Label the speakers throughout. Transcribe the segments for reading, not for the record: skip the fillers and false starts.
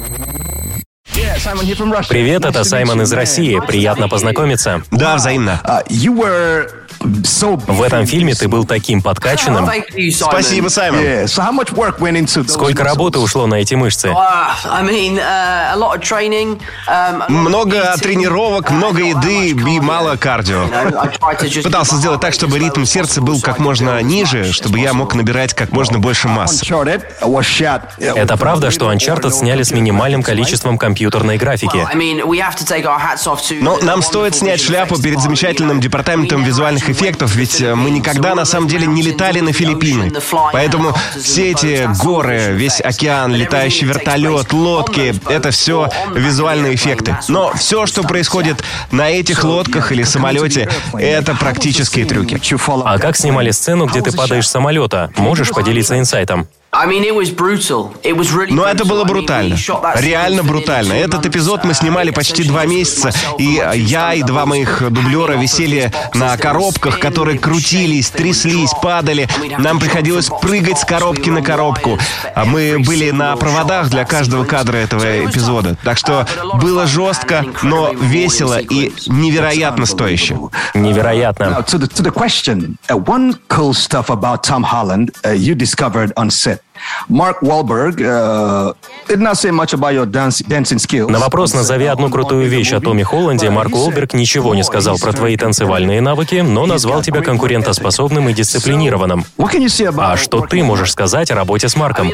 Speaker 1: Привет, это Саймон из России. Приятно познакомиться.
Speaker 2: Да, взаимно.
Speaker 1: В этом фильме ты был таким подкачанным.
Speaker 2: Спасибо, Саймон.
Speaker 1: Сколько работы ушло на эти мышцы?
Speaker 2: Много тренировок, много еды и мало кардио. Пытался сделать так, чтобы ритм сердца был как можно ниже, чтобы я мог набирать как можно больше массы.
Speaker 1: Это правда, что Uncharted сняли с минимальным количеством компьютерной графики?
Speaker 2: Но нам стоит снять шляпу перед замечательным департаментом визуальных эффектов, ведь мы никогда на самом деле не летали на Филиппины. Поэтому все эти горы, весь океан, летающий вертолет, лодки — это все визуальные эффекты. Но все, что происходит на этих лодках или самолете, это практические трюки.
Speaker 1: А как снимали сцену, где ты падаешь с самолета? Можешь поделиться инсайтом?
Speaker 2: Но это было брутально. Реально брутально. Этот эпизод мы снимали почти 2 месяца, и я и 2 моих дублера висели на коробках, которые крутились, тряслись, падали. Нам приходилось прыгать с коробки на коробку. Мы были на проводах для каждого кадра этого эпизода. Так что было жестко, но весело и невероятно стояще.
Speaker 1: Невероятно.
Speaker 3: Mark Wahlberg did not say much about your dancing skills.
Speaker 1: На вопрос «Назови одну крутую вещь о Томе Холланде» Марк Уолберг ничего не сказал про твои танцевальные навыки, но назвал тебя конкурентоспособным и дисциплинированным. А что ты можешь сказать о работе с Марком?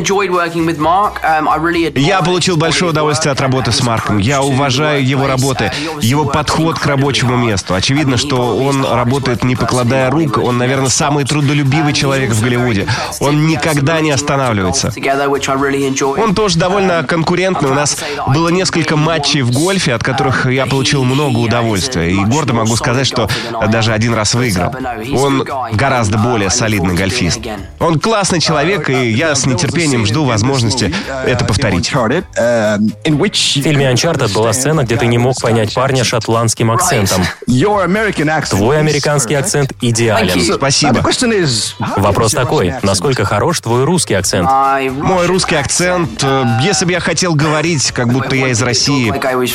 Speaker 2: Я получил большое удовольствие от работы с Марком. Я уважаю его работы, его подход к рабочему месту. Очевидно, что он работает не покладая рук. Он, наверное, самый трудолюбивый человек в Голливуде. Он никогда не останавливается. Он тоже довольно конкурентный. У нас было несколько матчей в гольфе, от которых я получил много удовольствия. И гордо могу сказать, что даже 1 раз выиграл. Он гораздо более солидный гольфист. Он классный человек, и я с нетерпением жду возможности это повторить.
Speaker 1: В фильме Uncharted была сцена, где ты не мог понять парня шотландским акцентом. Твой американский акцент идеален.
Speaker 2: Спасибо.
Speaker 1: Вопрос такой: насколько хорош твой русский акцент?
Speaker 2: Мой русский акцент, если бы я хотел говорить, как будто я из России,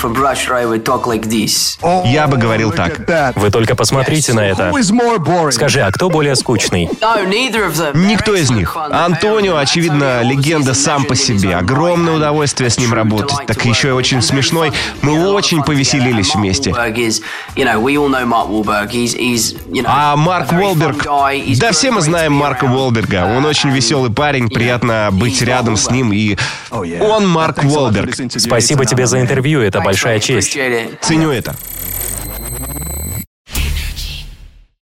Speaker 2: я бы говорил так.
Speaker 1: Вы только посмотрите на это. Скажи, а кто более скучный?
Speaker 2: Никто из них. Антонио, очевидно, легенда сам по себе. Огромное удовольствие с ним работать. Так еще и очень смешной. Мы очень повеселились вместе. А Марк Уолберг... Да, все мы знаем Марка Уолберга. Он очень веселый парень, приятно быть рядом с ним. И он Марк Уолберг.
Speaker 1: Спасибо тебе за интервью, это большая честь.
Speaker 2: Ценю это.